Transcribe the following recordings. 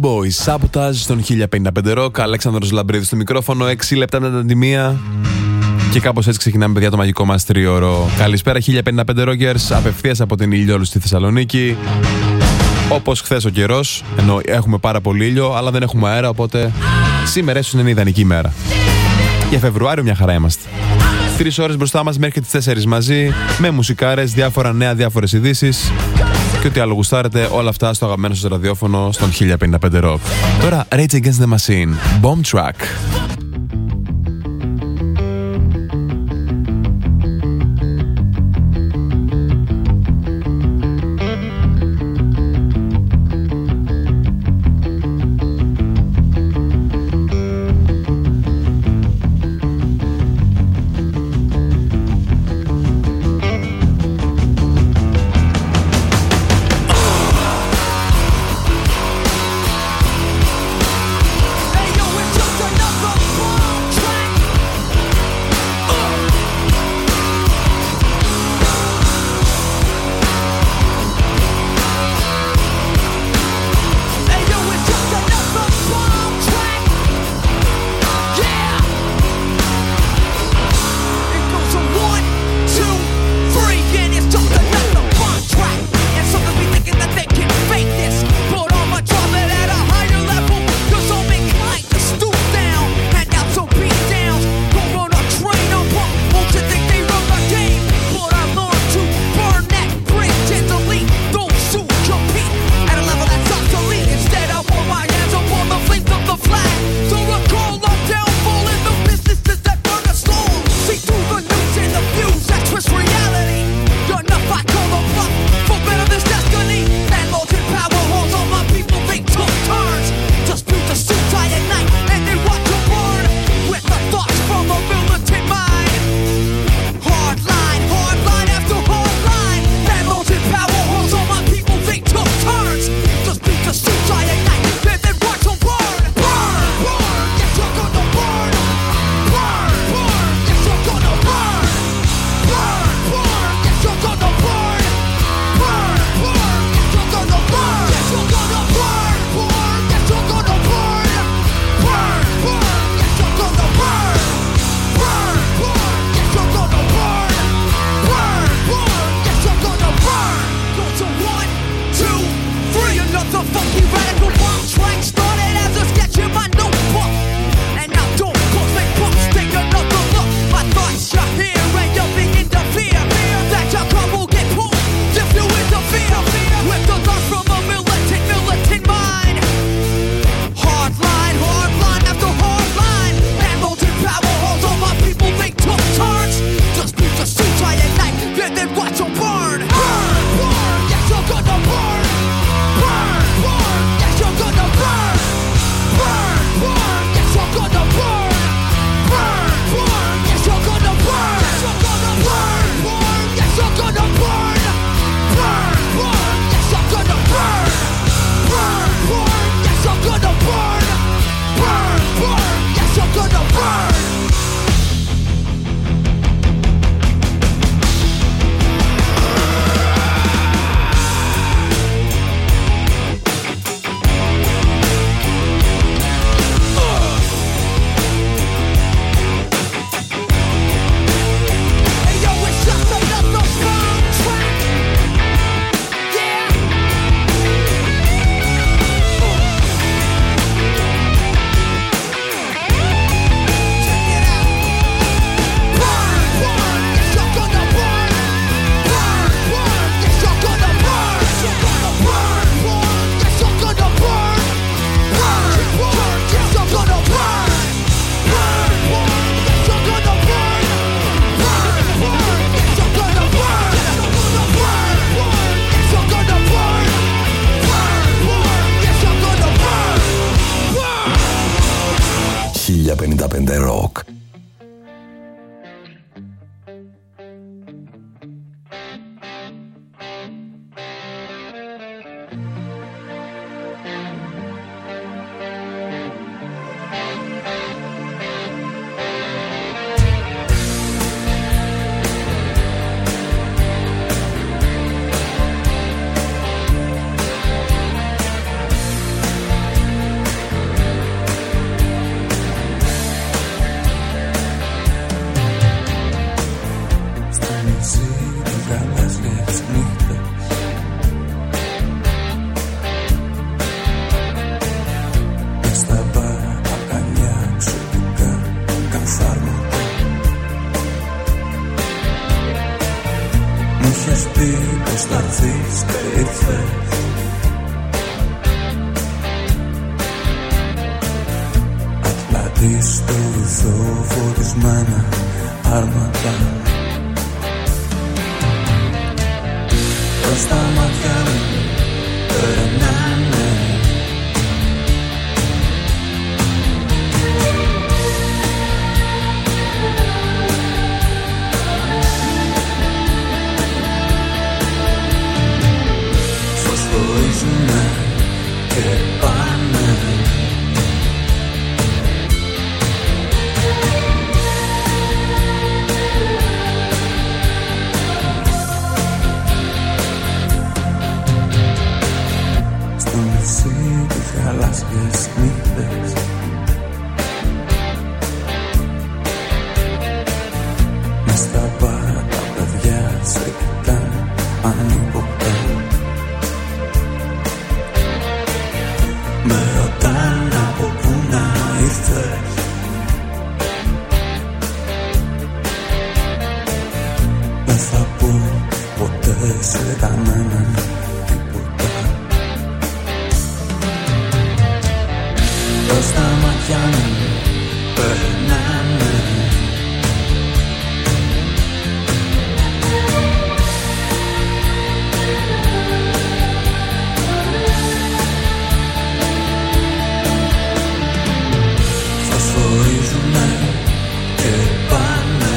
Boys, Sabotage στον 1055 Rock. Αλέξανδρος Λαμπρίδης στο μικρόφωνο, 6 λεπτά μετά τη μία. Και κάπως έτσι ξεκινάμε, παιδιά, το μαγικό μας τρίωρο. Καλησπέρα, 1055 Rockers, απευθείας από την Ηλιόλου στη Θεσσαλονίκη. Όπως χθες ο καιρός, ενώ έχουμε πάρα πολύ ήλιο, αλλά δεν έχουμε αέρα, οπότε σήμερα ίσως είναι ιδανική ημέρα. Για Φεβρουάριο μια χαρά είμαστε. 3 ώρες μπροστά μας μέχρι τις 4 μαζί, με μουσικάρες, διάφορα νέα, διάφορες ειδήσεις και ό,τι άλλο γουστάρετε, όλα αυτά στο αγαπημένο σας ραδιόφωνο στον 1055 Rock. Τώρα Rage Against the Machine, Bomb Track. Hey yo, it's just another γαλάζιες νύχτες. Μες στα μπαρ αγκαλιά εξωτικά καθάρματα. Μου είχες πει πως θα έρθεις και ήρθες. Ατλαντή στο βυθό φορισμένα άρματα. Προς τα μάτια μου περνάνε. Φωσφορίζουνε και πάνε. Εσύ τις γαλάζιες νύχτες. Μες στα μπαρ τα παιδιά σε κοιτάνε ανίποτα. Με ρωτάνε από πού να ήρθες. Δεν θα πω ποτέ σε κανέναν. Προς τα μάτια μου περνάνε. Φωσφορίζουνε και πάνε.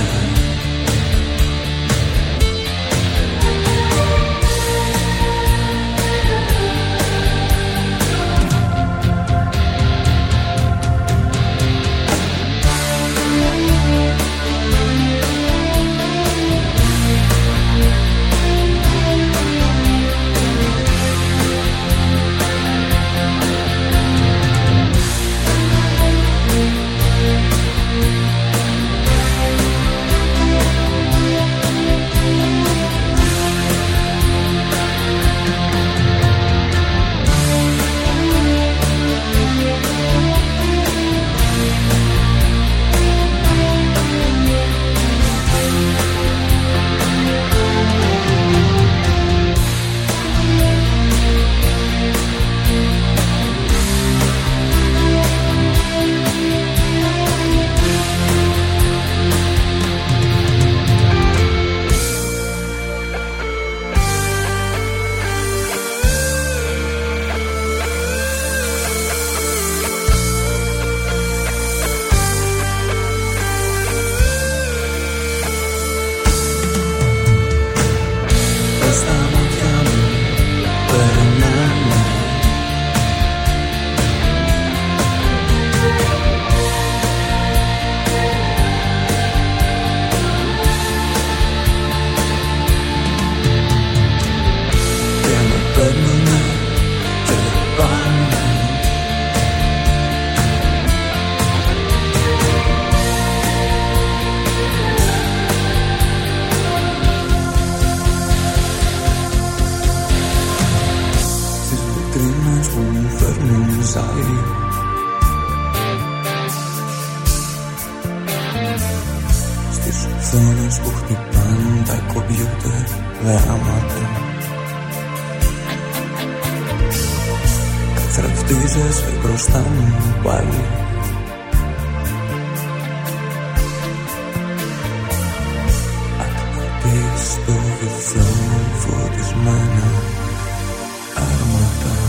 Στις οθόνες που χτυπάν τα κομπιούτερ γράμματα. Καθρεφτίζεσαι μπροστά μου πάλι. Ατλαντή στο βυθό φωτισμένα άρματα.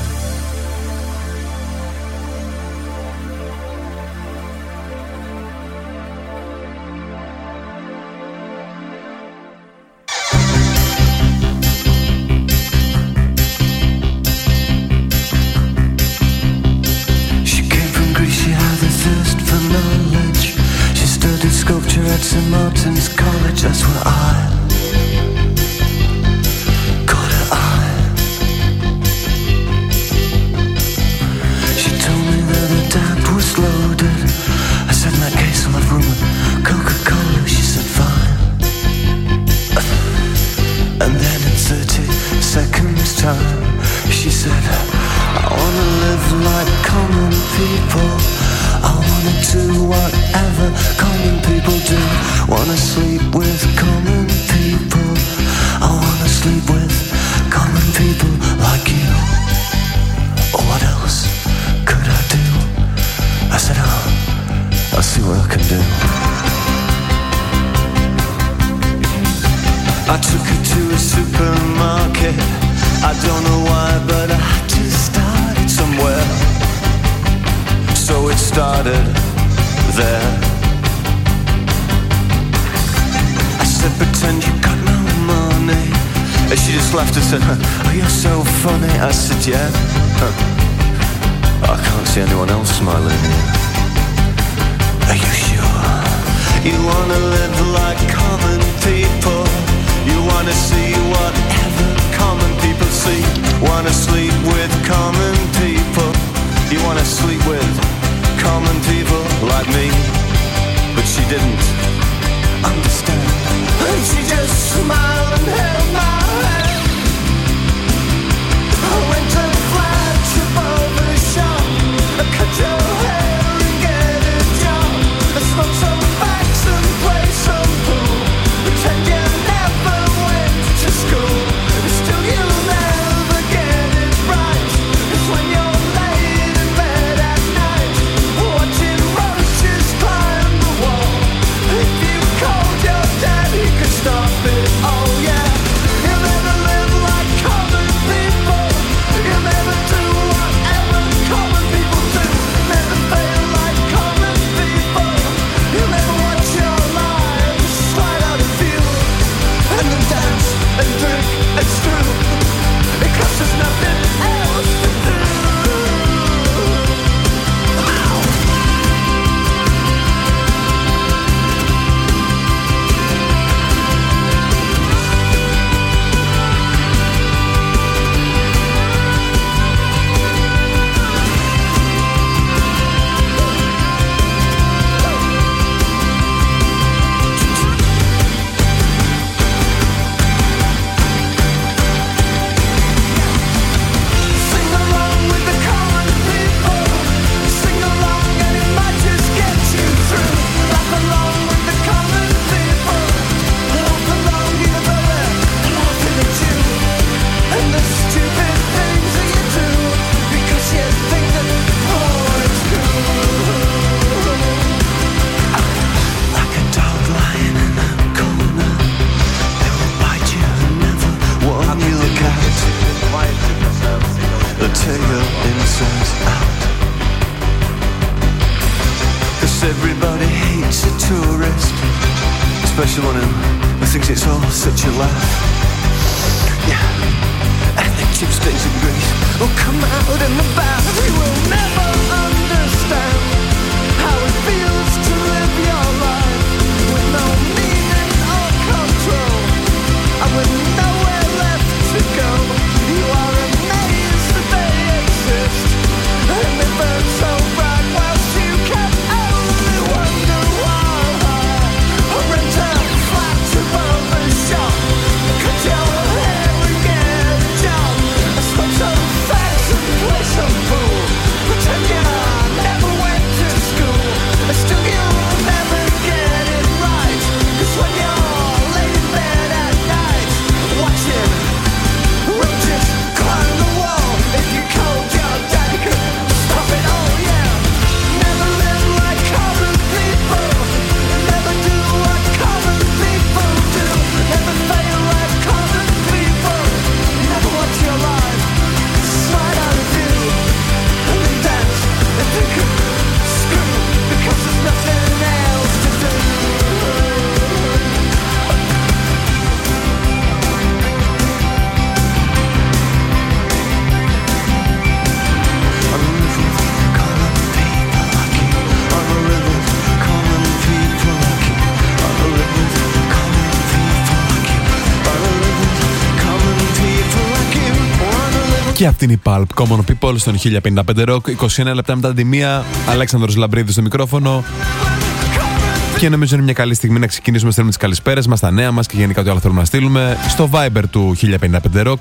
At St. Martin's College, that's where I caught her eye. She told me that her dad was loaded. I said, in that case, I'll have rum and Coca-Cola. She said, fine. wanna sleep with common people. I wanna sleep with common people like you. Oh, what else could I do? I said, I'll see what I can do. I took her to a supermarket. I don't know why, but I had to start it somewhere. So it started there. I said, pretend you got no money. And she just laughed and said, oh, you're so funny. I said, yeah. I can't see anyone else smiling here. Are you sure? You wanna live like common people. You wanna see whatever common people see. Wanna sleep with common people. You wanna sleep with common people like me. But she didn't understand. And she just smiled and held my hand. I went to the flagship of the shop. I cut your hair and get a job. I smoked some facts and play some pool. Pretend you never went to school. Still you'll never get it right. It's when you're laid in bed at night, watching roaches climb the wall. If you called your dad, he could stop it. Oh yeah. You'll never live like common people. You'll never do whatever common people do. Never fail like common people. You'll never watch your lives slide out of view. And then dance and drink and screw. Because there's nothing else to do. Sing along with the common people. Sing along and it might just get you through. Laugh along with the common people. Laugh along even though they're laughing at you. And the stupid things that you do. Because you think that it's cool. Like a dog lying in a corner. They will bite you and never warn you. Look out. The tail inside out. 'Cause everybody hates a tourist, especially one who thinks it's all such a laugh. Yeah, and the chip stains and grease will come out in the bath. You will never understand how it feels to live your life with no meaning or control, and with nowhere left to go. You are amazed that they exist, and they burn so bright whilst you can only wonder why. Or rent a flat above the shop, cut your hair and get a job. I smoke some facts and play some pool. Pretend you never went to school. Still you'll never get it right. 'Cause when you're laid in bed at night, watching roaches climb the wall. If you called your dad, he could stop it. Oh yeah. Never live like common people. Never do what common people do. Never fail like common people. Never watch your life slide out of view. And then dance and think and screw. Because there's nothing else to do. Και αυτή είναι η Pulp Common People στον 1055 Rock. 21 λεπτά μετά τη μία. Αλέξανδρος Λαμπρίδης στο μικρόφωνο. Και νομίζω είναι μια καλή στιγμή να ξεκινήσουμε να στέλνουμε τις καλησπέρες μας, τα νέα μας και γενικά ό,τι άλλο θέλουμε να στείλουμε στο Viber του 1055 Rock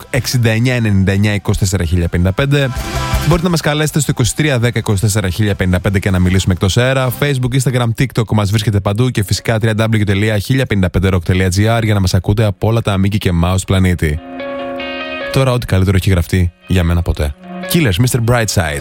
6999241055. Μπορείτε να μας καλέσετε στο 2310241055 και να μιλήσουμε εκτός αέρα. Facebook, Instagram, TikTok μας βρίσκεται παντού και φυσικά www.1055rock.gr για να μας ακούτε από όλα τα Mickey και Mouse πλανήτη. Τώρα ό,τι καλύτερο έχει γραφτεί για μένα ποτέ. Killers, Mr. Brightside.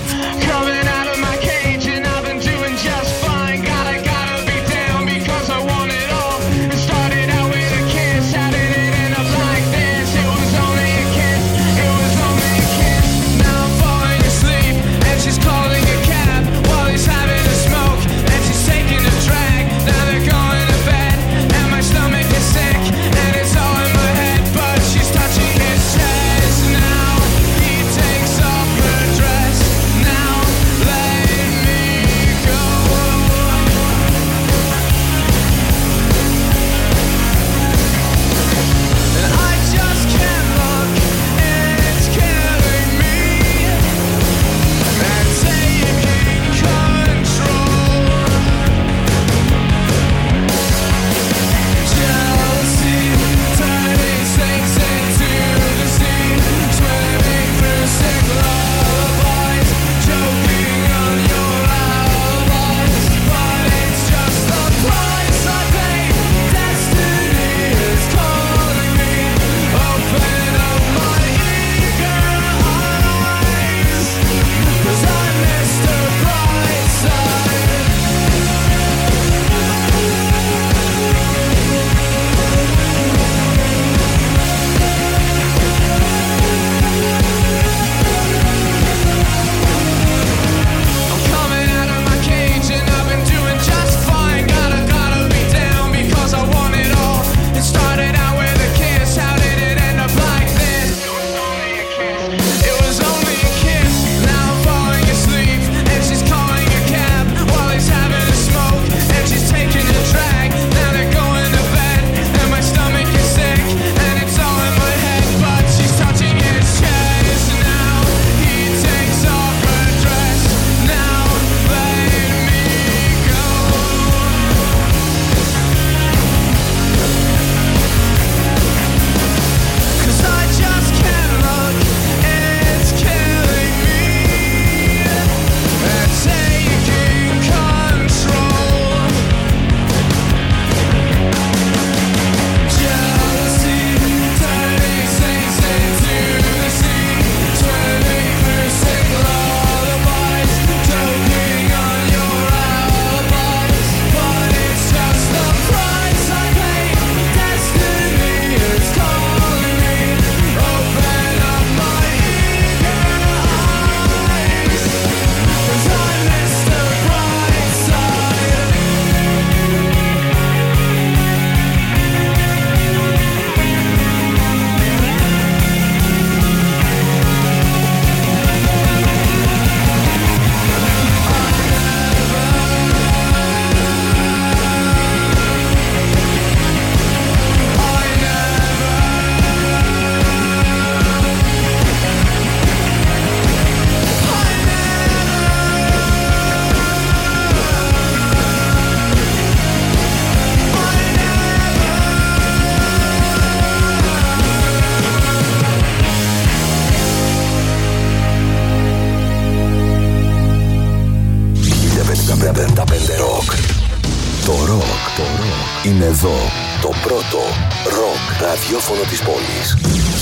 Είναι εδώ το πρώτο ροκ ραδιόφωνο της πόλης.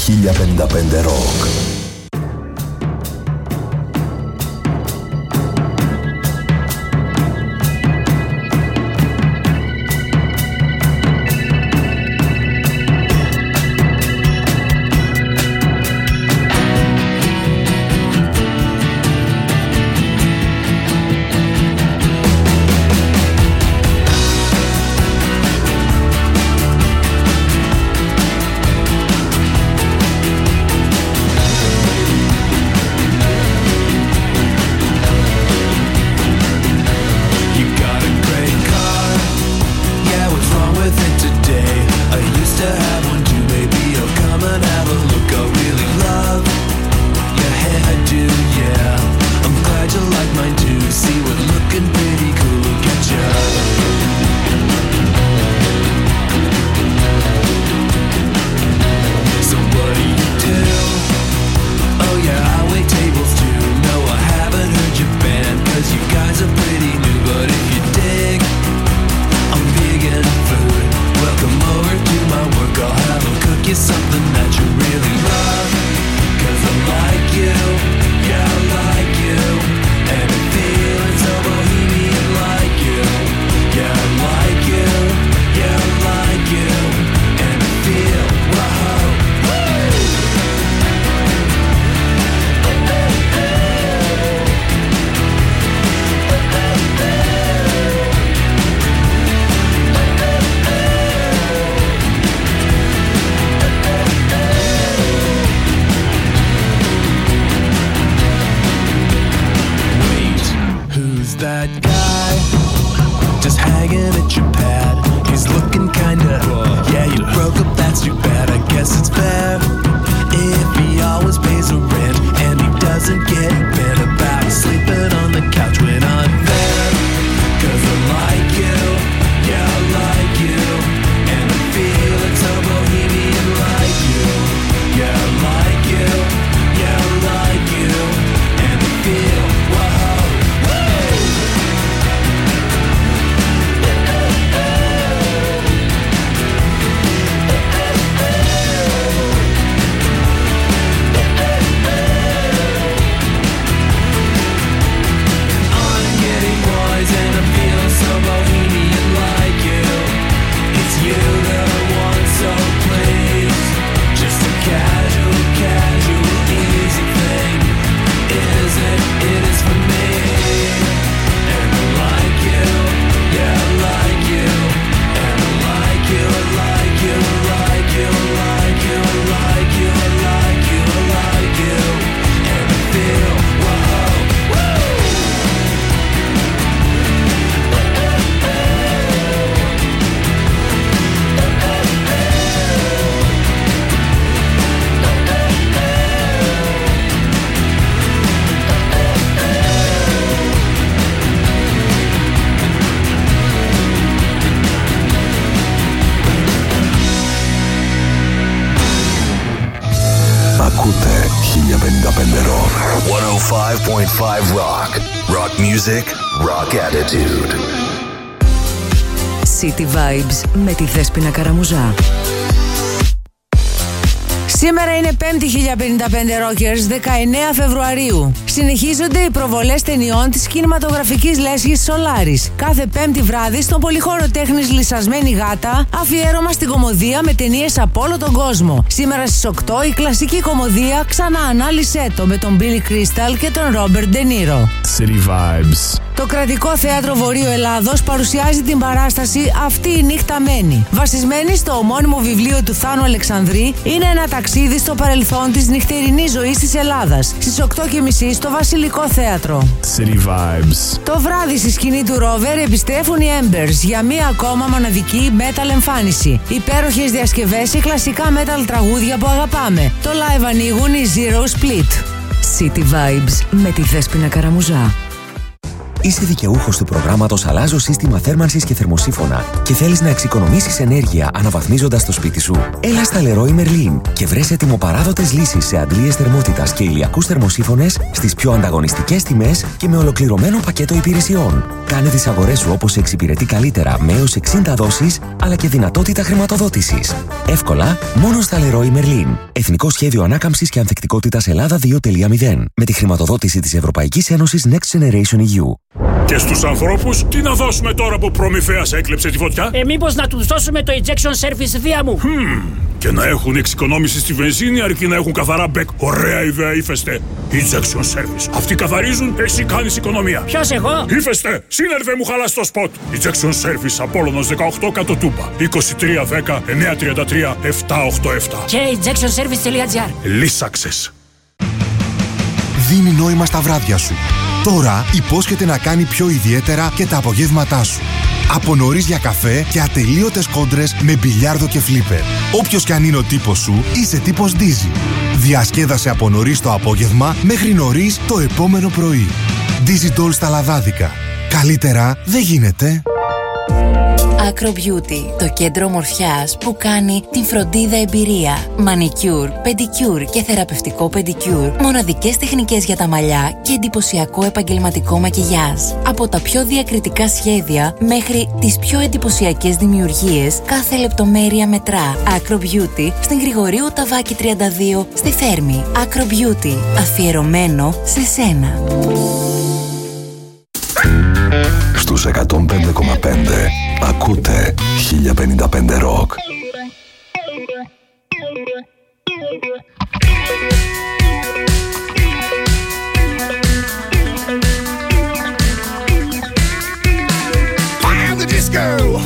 1055 Rock. Rock. 105.5 Rock. Rock music, rock attitude. City Vibes με τη Δέσποινα Καραμουζά. Σήμερα είναι 5η 1055 Rockers, 19 Φεβρουαρίου. Συνεχίζονται οι προβολές ταινιών της κινηματογραφικής λέσχης Solaris. Κάθε Πέμπτη βράδυ στον πολυχώρο τέχνης Λυσασμένη Γάτα, αφιέρωμα στην κωμωδία με ταινίες από όλο τον κόσμο. Σήμερα στις 8 η κλασική κωμωδία Ξανά ανάλυσέ το με τον Billy Crystal και τον Robert De Niro. City Vibes. Το Κρατικό Θέατρο Βορείου Ελλάδος παρουσιάζει την παράσταση «Αυτή η νύχτα μένει». Βασισμένη στο ομώνυμο βιβλίο του Θάνου Αλεξανδρή, είναι ένα ταξίδι στο παρελθόν της νυχτερινής ζωής της Ελλάδας. Στις 8:30 στο Βασιλικό Θέατρο. City Vibes. Το βράδυ στη σκηνή του Rover επιστρέφουν οι Embers για μία ακόμα μοναδική metal εμφάνιση. Υπέροχες διασκευές σε κλασικά metal τραγούδια που αγαπάμε. Το live ανοίγουν οι Zero Split. City Vibes με τη Δέσποινα Καραμουζά. Είσαι δικαιούχος του προγράμματος Αλλάζω σύστημα θέρμανσης και θερμοσύφωνα και θέλεις να εξοικονομήσεις ενέργεια αναβαθμίζοντας το σπίτι σου? Έλα στα Leroy Merlin και βρες ετοιμοπαράδοτες λύσεις σε αντλίες θερμότητας και ηλιακούς θερμοσύφωνες στις πιο ανταγωνιστικές τιμές και με ολοκληρωμένο πακέτο υπηρεσιών. Κάνε τις αγορές σου όπως εξυπηρετεί καλύτερα με έως 60 δόσεις αλλά και δυνατότητα χρηματοδότησης. Εύκολα μόνο στα Leroy Merlin. Εθνικό Σχέδιο Ανάκαμψης και Ανθεκτικότητας Ελλάδα 2.0 με τη χρηματοδότηση της Ευρωπαϊκής Ένωσης Next Generation EU. Και στους ανθρώπους, τι να δώσουμε τώρα που προμηθέας έκλεψε τη φωτιά? Μήπως να τους δώσουμε το Ejection Service δία μου. Και να έχουν εξοικονόμηση στη βενζίνη αρκεί να έχουν καθαρά μπεκ. Ωραία ιδέα, Ύφεστε. Ejection Service. Αυτοί καθαρίζουν, εσύ κάνεις οικονομία. Ποιος, εγώ? Ύφεστε, σύνερβε μου χαλάς το σποτ. Ejection Service, Απόλλωνος 18 κάτω Τούμπα. 2310 933 787. Και ejectionservice.gr. Λύσαξες. Δίνει νόημα στα βράδια σου. Τώρα υπόσχεται να κάνει πιο ιδιαίτερα και τα απογεύματά σου. Από νωρίς για καφέ και ατελείωτες κόντρες με μπιλιάρδο και φλίπερ. Όποιος κι αν είναι ο τύπος σου, είσαι τύπος Dizzy. Διασκέδασε από νωρίς το απόγευμα μέχρι νωρίς το επόμενο πρωί. Dizzy Doll στα λαδάδικα. Καλύτερα δεν γίνεται. Acro Beauty, το κέντρο ομορφιάς που κάνει την φροντίδα εμπειρία. Μανικιούρ, πεντικιούρ και θεραπευτικό πεντικιούρ. Μοναδικές τεχνικές για τα μαλλιά και εντυπωσιακό επαγγελματικό μακιγιάζ. Από τα πιο διακριτικά σχέδια μέχρι τις πιο εντυπωσιακές δημιουργίες, κάθε λεπτομέρεια μετρά. Acro Beauty στην Γρηγορίου Ταβάκη 32 στη Θέρμη. Acro Beauty, αφιερωμένο σε σένα. Στους 105,5 ακούτε 1055 Rock. Fire the disco,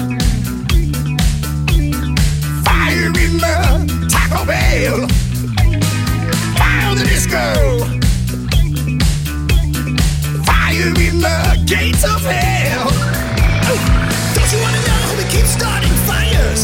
fire in the Taco Bell, fire the disco, fire in the gates of hell. Don't you wanna know how we keep starting fires?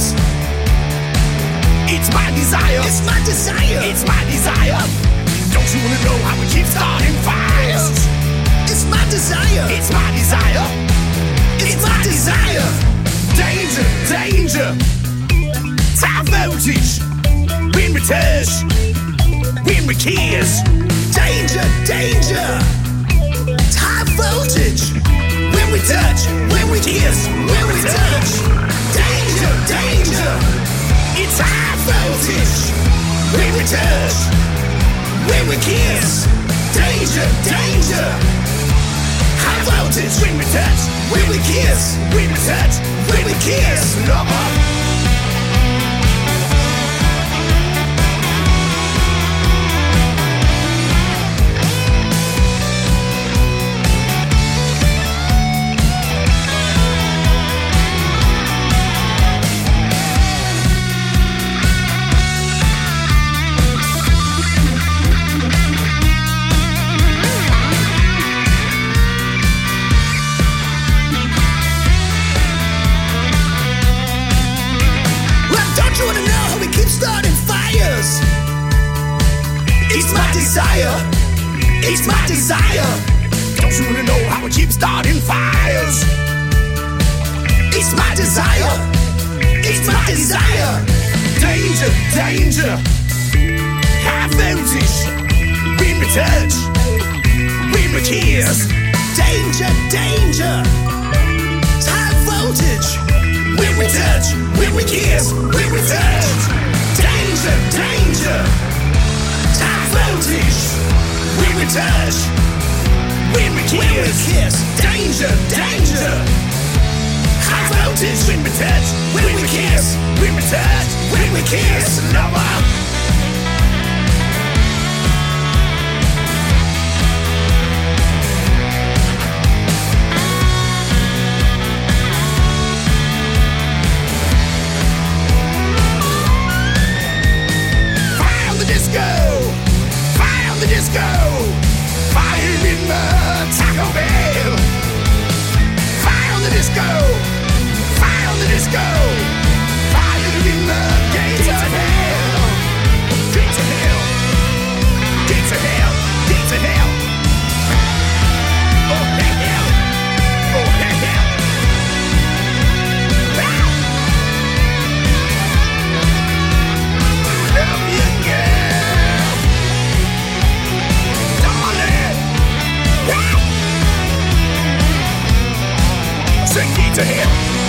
It's my desire, it's my desire, it's my desire. Don't you wanna know how we keep starting fires? It's my desire, it's my desire, it's my desire. Danger, danger, high voltage, when we touch, when we kiss. Danger, danger, high voltage, when we touch, when we kiss, when we touch. Danger, danger, it's high voltage, when we touch, when we kiss. Danger, danger, high voltage, when we touch, when we kiss, when we touch, when we kiss. Lover. It's my desire, it's my desire. Don't you wanna know how we keep starting fires? It's my desire, it's my desire. Danger, danger, high voltage, when we touch, when we kiss. Danger, danger, it's high voltage. When we touch, when we kiss, when we touch. Danger, danger, it's high voltage. When we touch, when we kiss. Danger, danger, high voltage. When we touch, when we kiss, when we touch, when we kiss. Lover. Disco, fire in the Taco Bell. Fire on the disco, fire on the disco. Fire in the gates of hell. Gates of hell, gates of hell, gates of hell. Oh hell, oh hell. Ah! Love you, girl. To hell.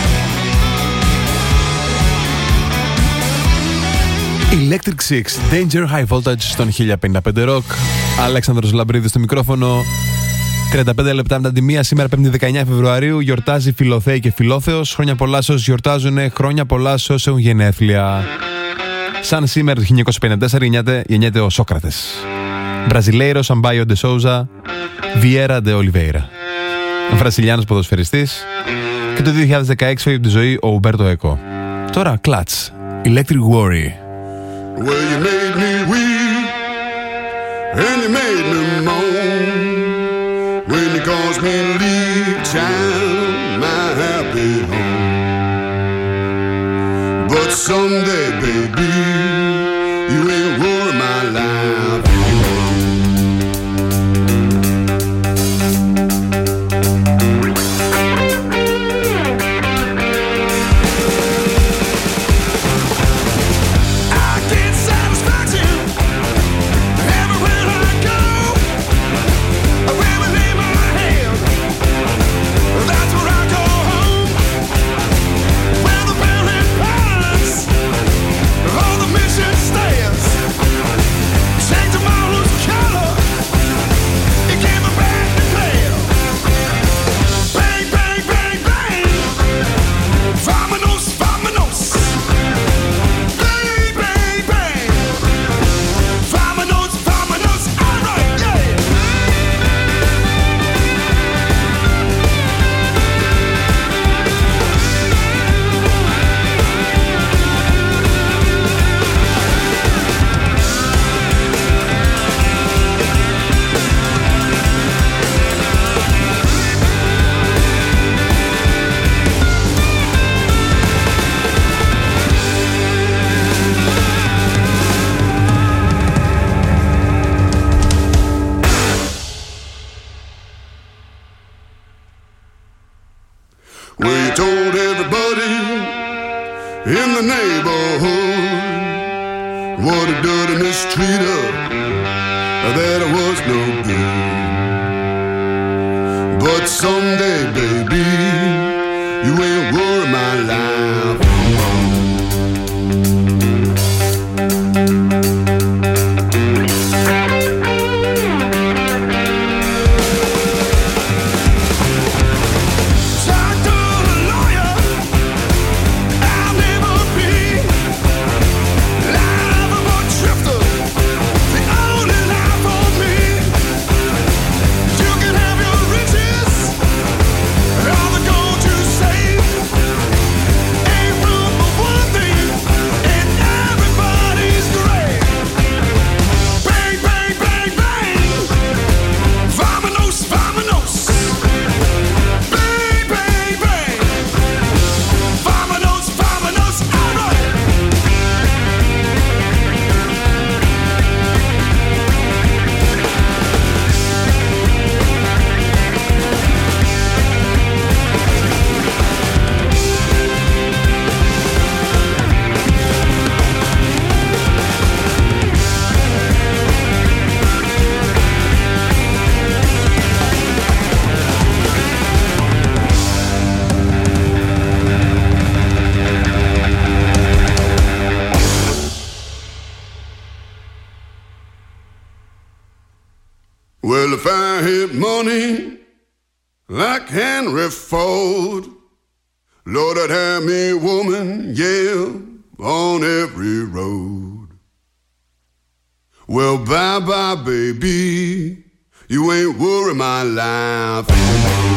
Electric Six, Danger High Voltage στον 1055 Rock. Αλέξανδρος Λαμπρίδης στο μικρόφωνο. 35 λεπτά μετά τη μία, σήμερα 5η 19 Φεβρουαρίου, γιορτάζει Φιλοθέη και Φιλόθεος. Χρόνια πολλά σε όσους γιορτάζουν, χρόνια πολλά σε όσους έχουν γενέθλια. Σαν σήμερα το 1954 γεννιέται ο Σόκρατες. Μπραζιλέιρος Αμπάιο Ντε Σόουζα, Βιέρα Ντε Ολιβέιρα. Βραζιλιάνος ποδοσφαιριστής. Και το 2016 φεύγει από τη ζωή ο Ουμπέρτο Έκο. Τώρα Clutch, Electric Worry. Well, you made me weep and you made me moan when you caused me to leave, child, my happy home. But someday, baby, you ain't worry my life. All the gold hit money like Henry Ford. Lord, I'd have me woman, yeah, on every road. Well, bye-bye, baby, you ain't worry my life anymore.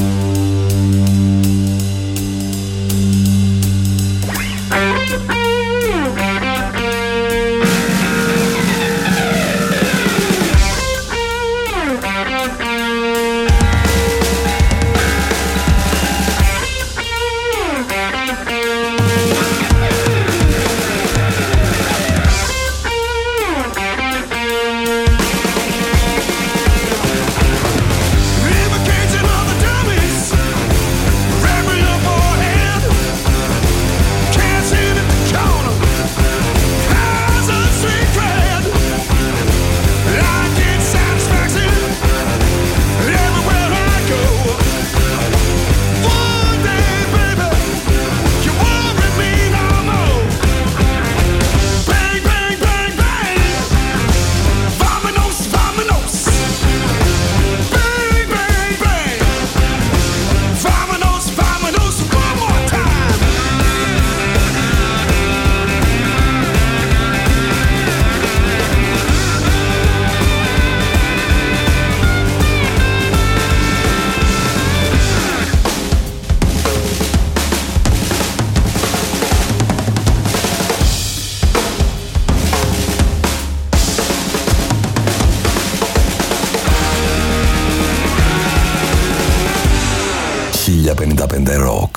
Rock.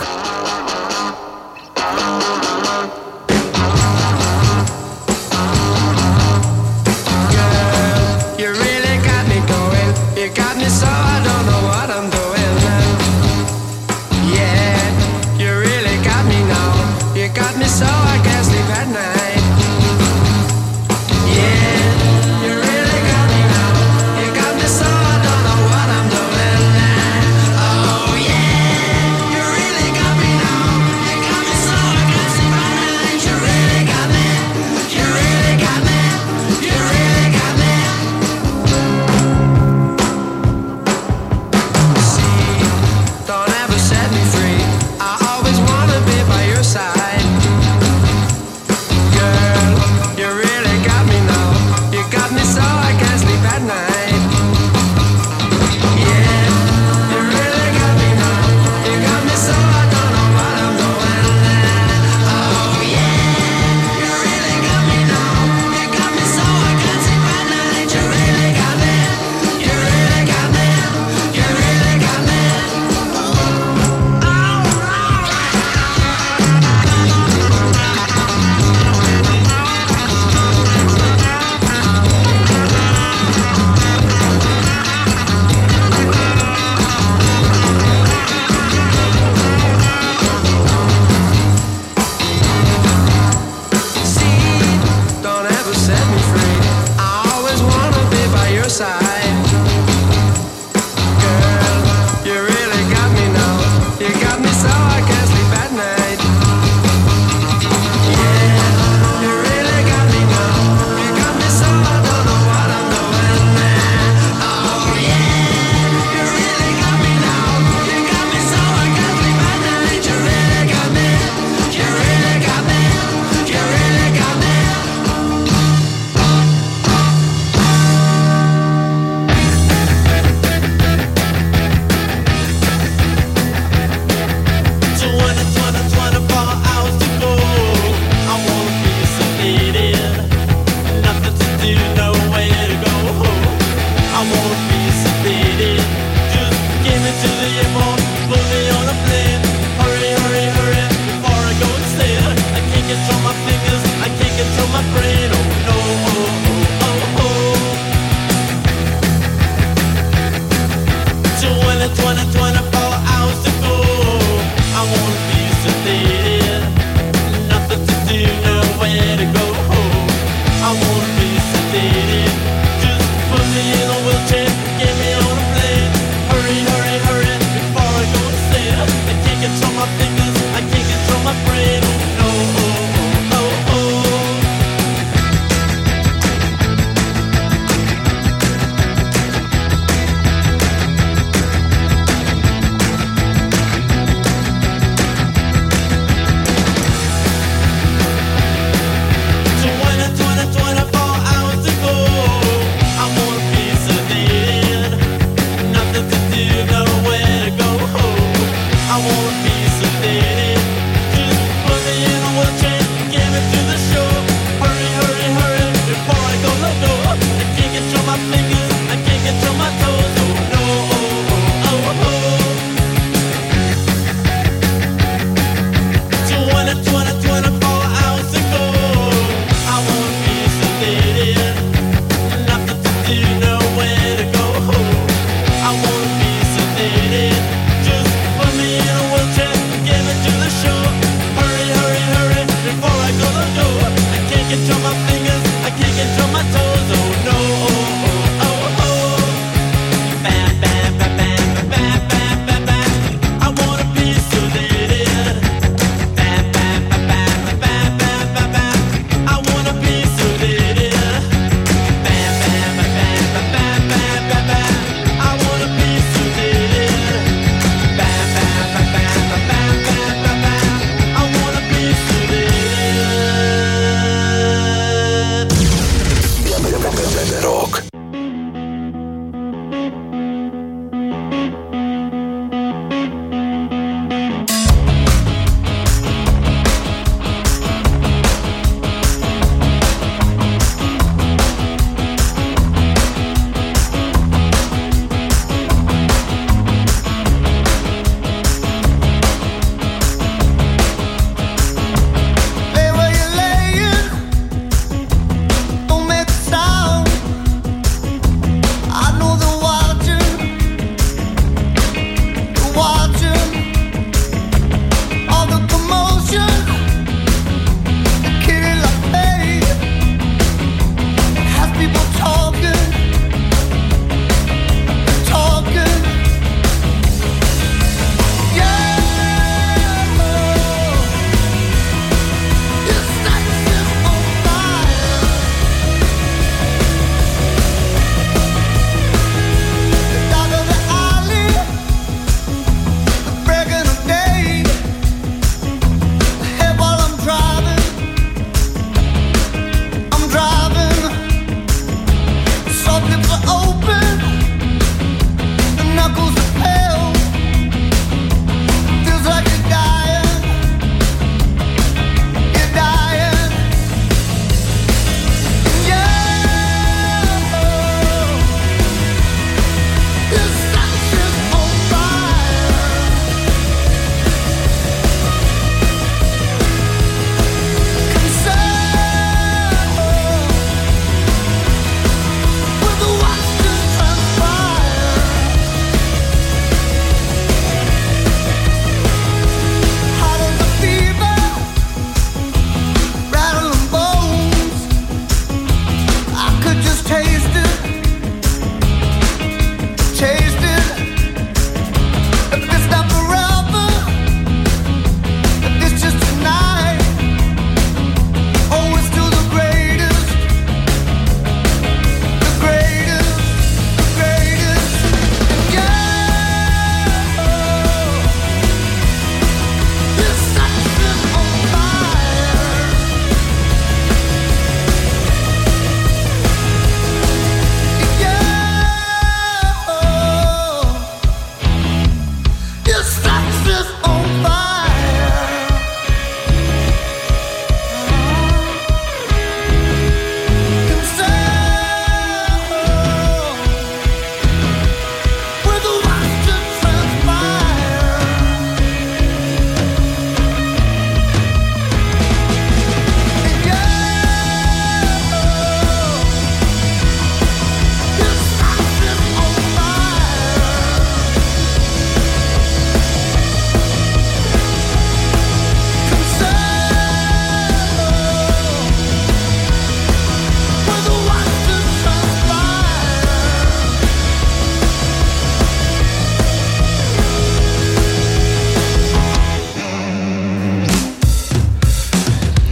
Really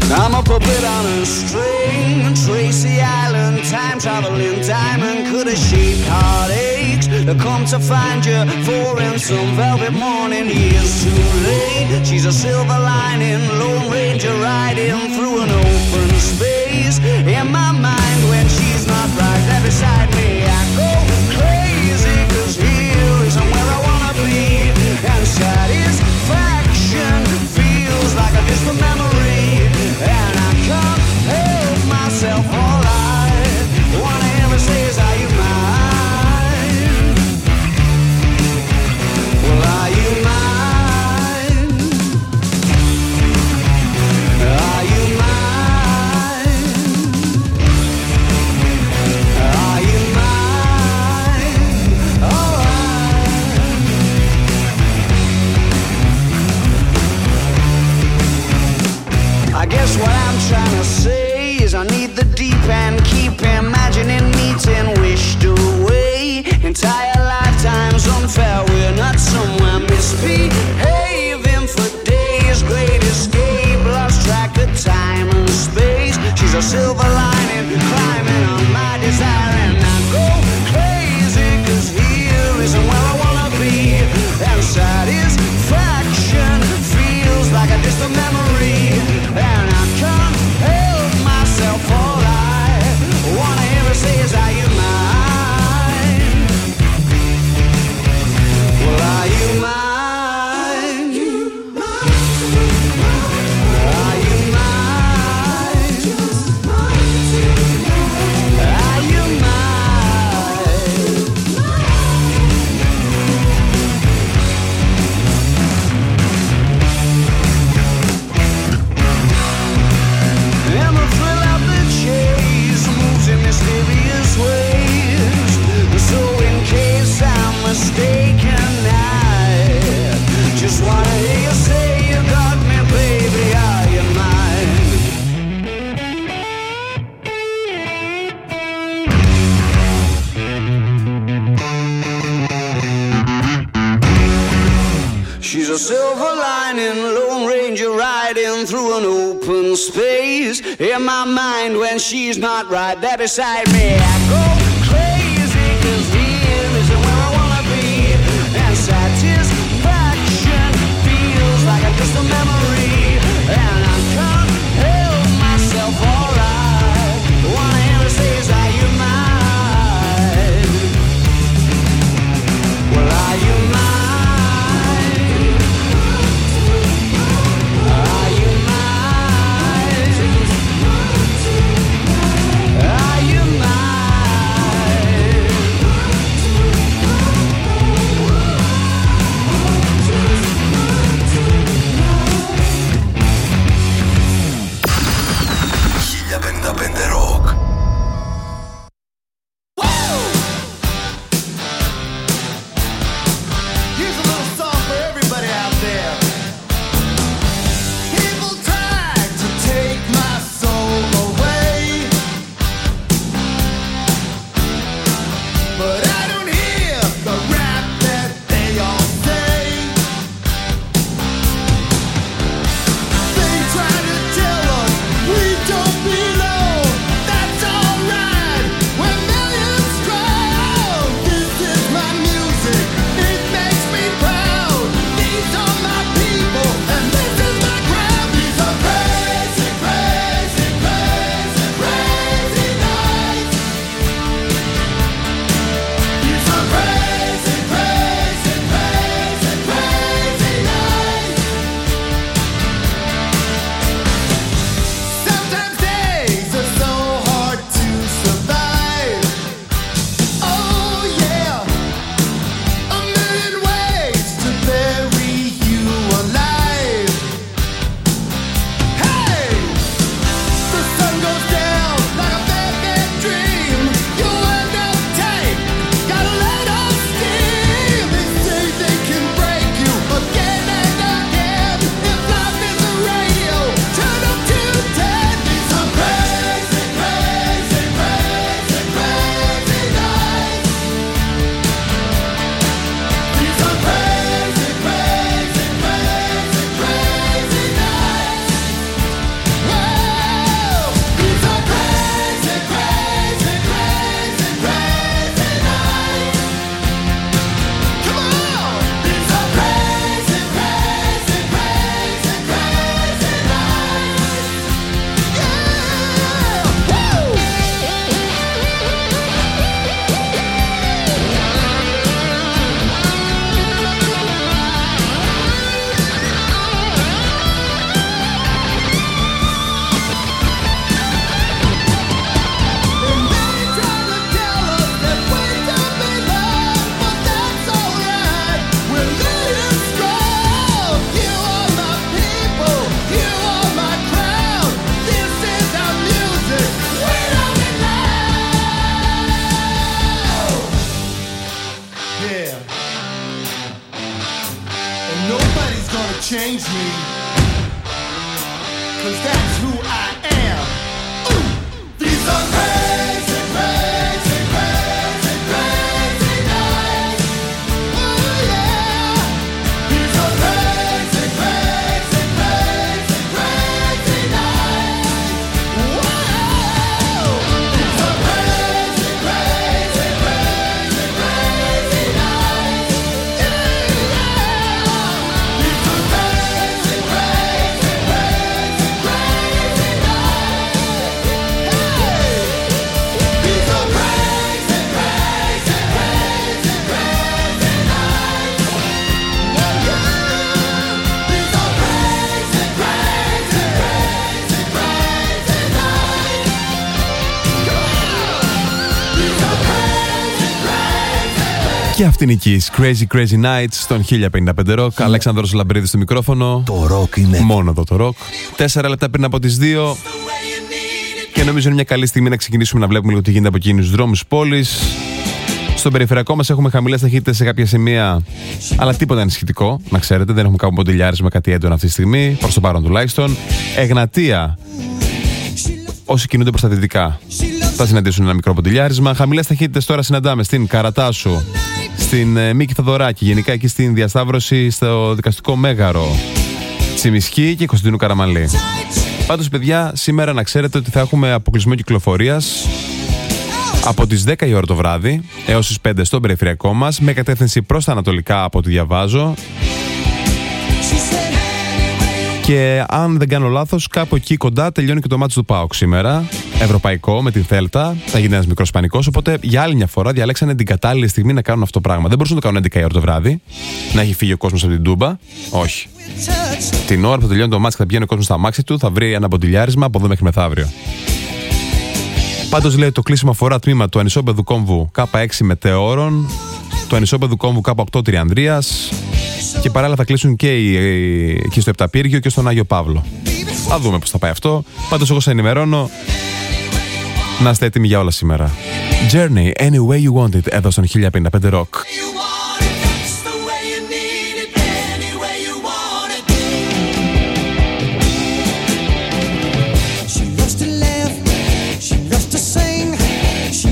I'm a puppet on a string, Tracy Island, time traveling diamond could have shaped heartaches. I come to find you for in some velvet morning, years too late. She's a silver lining, Lone Ranger riding through an open space. In my mind when she's not right there beside me, I go crazy, 'cause here isn't where I wanna be. And satisfaction feels like a distant memory, and I can't help myself. All I wanna ever say is, are you mine? Well, are you mine? Are you mine? Are you mine? Oh, I guess what I'm trying to say is I need the deep end, keep imagining meeting wished away. Entire lifetimes unfair, we're not somewhere misbehaving for days. Great escape, lost track of time and space. She's a silver lining, climbing on my desire, and I go crazy, 'cause here isn't where I wanna be. And satisfaction feels like a distant memory, and I can't help myself. All I wanna ever say is, are you mine? Well, are you mine? Are you mine? Are you mine? And the thrill of the chase moves in mysterious ways. So in case I'm mistaken, I just wanna hear you say you got me, baby, are you mine? She's a silver lining, Lone Ranger riding through an open space. In my mind when she's not right there beside me, I go crazy, 'cause here isn't where I wanna be. And satisfaction feels like a distant memory, and I can't help myself. All I wanna ever say is, are you mine? Well, are you mine? Are you mine? Are you mine? lose me, 'cause that's who I am. These are crazy, crazy, crazy, crazy nights. Oh yeah. These are crazy, crazy, crazy, crazy nights. Whoa. These are crazy, crazy, crazy, crazy nights. These are crazy, crazy, crazy, crazy nights. These are crazy, crazy, crazy, crazy nights. Oh yeah. These are crazy, crazy, crazy, crazy nights. These are crazy, crazy. Και αυτή είναι η Kiss. Crazy Crazy Nights στον 1055 Rock. Αλέξανδρος Λαμπρίδης στο μικρόφωνο. Το ροκ είναι. Μόνο εδώ το ροκ. 4 λεπτά πριν από τις 2. Και νομίζω είναι μια καλή στιγμή να ξεκινήσουμε να βλέπουμε λίγο τι γίνεται από εκείνους τους δρόμους πόλης. Στον περιφερειακό μας έχουμε χαμηλές ταχύτητες σε κάποια σημεία, αλλά τίποτα ενισχυτικό, να ξέρετε. Δεν έχουμε κάπου ποντιλιάρισμα κάτι έντονο αυτή τη στιγμή, προς το παρόν τουλάχιστον. Εγνατία, όσοι κινούνται προς τα δυτικά, θα συναντήσουν ένα μικρό ποντιλιάρισμα. Χαμηλές ταχύτητες τώρα συναντάμε στην Καρατάσου, στην Μίκη Θοδωράκη, γενικά εκεί στην διασταύρωση στο δικαστικό Μέγαρο, Τσιμισκή και Κωνσταντίνου Καραμανλή. Πάντως, παιδιά, σήμερα να ξέρετε ότι θα έχουμε αποκλεισμό κυκλοφορίας από τις 10 η ώρα το βράδυ έως τις 5 στον περιφερειακό μας, με κατεύθυνση προς τα ανατολικά από ό,τι διαβάζω. Και αν δεν κάνω λάθος, κάπου εκεί κοντά τελειώνει και το μάτι του ΠΑΟΚ σήμερα. Ευρωπαϊκό με την Θέλτα. Θα γίνει ένας μικρός πανικός. Οπότε για άλλη μια φορά διαλέξανε την κατάλληλη στιγμή να κάνουν αυτό το πράγμα. Δεν μπορούσαν να το κάνουν 11 η ώρα το βράδυ, να έχει φύγει ο κόσμος από την Τούμπα. Όχι. Την ώρα που τελειώνει το μάτι και θα πηγαίνει ο κόσμος στα αμάξι του, θα βρει ένα ποντιλιάρισμα από εδώ μέχρι μεθαύριο. Πάντως, λέει, το κλείσιμο αφορά τμήμα του Ανισόπεδου Κόμβου K6 Μετεώρων, του Ανισόπεδου Κόμβου K8 Τριανδρίας, και παράλληλα θα κλείσουν και εκεί στο Επταπύργιο και στον Άγιο Παύλο. Θα δούμε πώς θα πάει αυτό. Πάντως, εγώ σας ενημερώνω να είστε έτοιμοι για όλα σήμερα. Journey, Any Way You Want It, εδώ στον 1055 Rock.